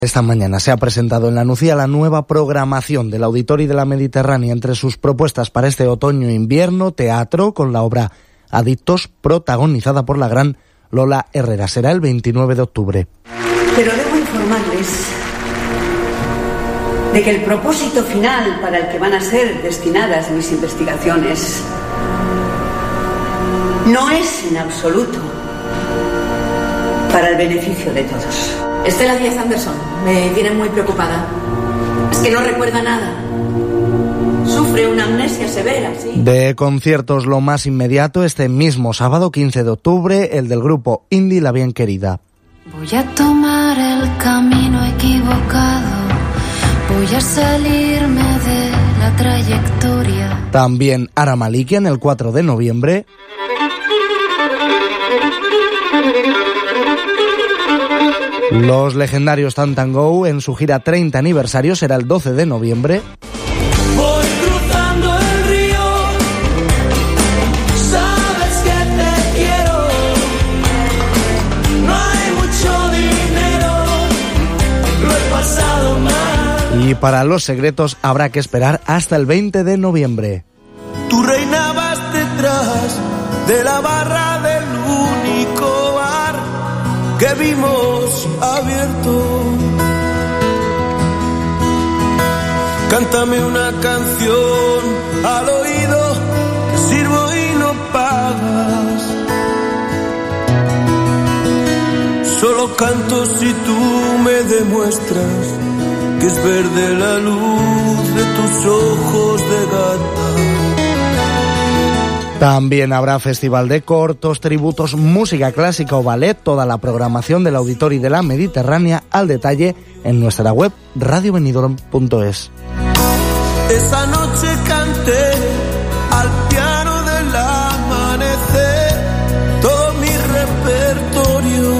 Esta mañana se ha presentado en La Nucía la nueva programación del Auditorio de la Mediterránea. Entre sus propuestas para este otoño e invierno, teatro con la obra Adictos, protagonizada por la gran Lola Herrera. Será el 29 de octubre. Pero debo informarles de que el propósito final para el que van a ser destinadas mis investigaciones no es en absoluto para el beneficio de todos. Estela Díaz Anderson, me tiene muy preocupada. Es que no recuerda nada. Sufre una amnesia severa, sí. De conciertos lo más inmediato, este mismo sábado 15 de octubre, el del grupo indie La Bien Querida. Voy a tomar el camino equivocado, voy a salirme de la trayectoria. También Ara Malikian el 4 de noviembre. Los legendarios Tantan Go en su gira 30 aniversario será el 12 de noviembre. Voy cruzando el río, sabes que te quiero, no hay mucho dinero, lo he pasado mal. Y para Los Secretos habrá que esperar hasta el 20 de noviembre. Tú reinabas detrás de la barra del único bar que vimos abierto. Cántame una canción al oído, te sirvo y no pagas. Solo canto si tú me demuestras que es verde la luz de tus ojos de gata. También habrá festival de cortos, tributos, música clásica o ballet, toda la programación del Auditorio de la Mediterránea al detalle en nuestra web radiobenidorm.es. Esa noche canté al piano del amanecer todo mi repertorio.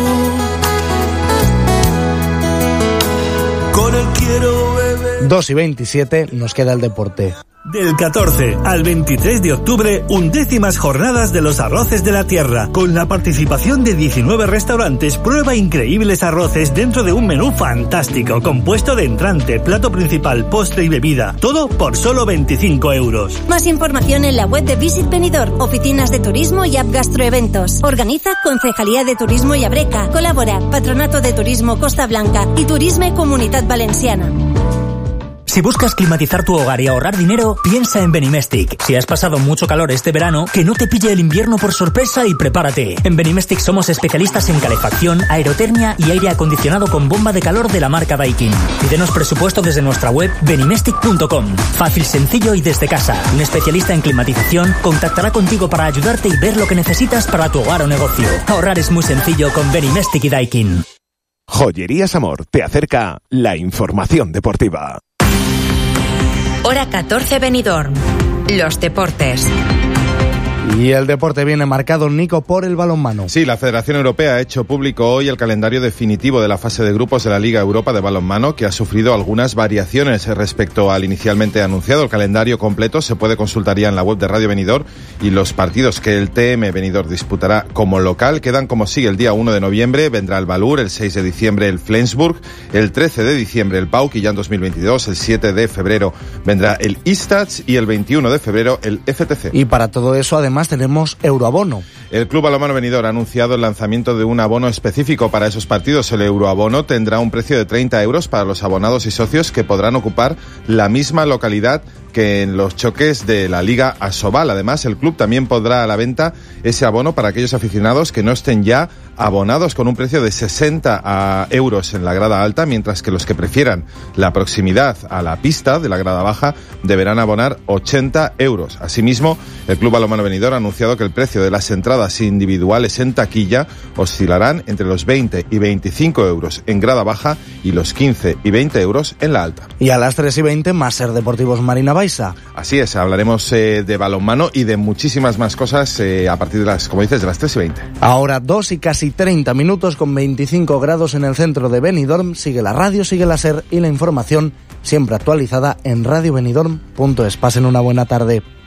Con el quiero beber. 2:27 nos queda el deporte. Del 14 al 23 de octubre, 11ª jornadas de los arroces de la tierra. Con la participación de 19 restaurantes, prueba increíbles arroces dentro de un menú fantástico, compuesto de entrante, plato principal, postre y bebida. Todo por solo 25 euros. Más información en la web de Visit Benidorm, oficinas de turismo y app gastroeventos. Organiza Concejalía de Turismo y Abreca. Colabora Patronato de Turismo Costa Blanca y Turisme Comunitat Valenciana. Si buscas climatizar tu hogar y ahorrar dinero, piensa en Benimestic. Si has pasado mucho calor este verano, que no te pille el invierno por sorpresa y prepárate. En Benimestic somos especialistas en calefacción, aerotermia y aire acondicionado con bomba de calor de la marca Daikin. Pídenos presupuesto desde nuestra web benimestic.com. Fácil, sencillo y desde casa. Un especialista en climatización contactará contigo para ayudarte y ver lo que necesitas para tu hogar o negocio. Ahorrar es muy sencillo con Benimestic y Daikin. Joyerías Amor te acerca la información deportiva. Hora 14 Benidorm. Los deportes. Y el deporte viene marcado, Nico, por el balonmano. Sí, la Federación Europea ha hecho público hoy el calendario definitivo de la fase de grupos de la Liga Europa de Balonmano, que ha sufrido algunas variaciones respecto al inicialmente anunciado. El calendario completo se puede consultar ya en la web de Radio Benidorm, y los partidos que el TM Benidorm disputará como local quedan como sigue. El día 1 de noviembre vendrá el Valur, el 6 de diciembre el Flensburg, el 13 de diciembre el PAOK y ya en 2022, el 7 de febrero vendrá el Istats y el 21 de febrero el FTC. Y para todo eso, además, tenemos Euroabono. El Club Balonmano Benidorm ha anunciado el lanzamiento de un abono específico para esos partidos. El Euroabono tendrá un precio de 30 euros para los abonados y socios que podrán ocupar la misma localidad que en los choques de la Liga Asobal. Además, el club también pondrá a la venta ese abono para aquellos aficionados que no estén ya abonados, con un precio de 60 euros en la grada alta, mientras que los que prefieran la proximidad a la pista de la grada baja deberán abonar 80 euros. Asimismo, el Club Balonmano Benidorm ha anunciado que el precio de las entradas individuales en taquilla oscilarán entre los 20 y 25 euros en grada baja y los 15 y 20 euros en la alta. Y a las 3:20, Máster Deportivos Marina Baixa. Así es, hablaremos de balonmano y de muchísimas más cosas a partir de las, como dices, de las 3:20. Ahora 2 y casi 30 minutos con 25 grados en el centro de Benidorm. Sigue la radio, sigue la SER y la información siempre actualizada en radiobenidorm.es. Pasen una buena tarde.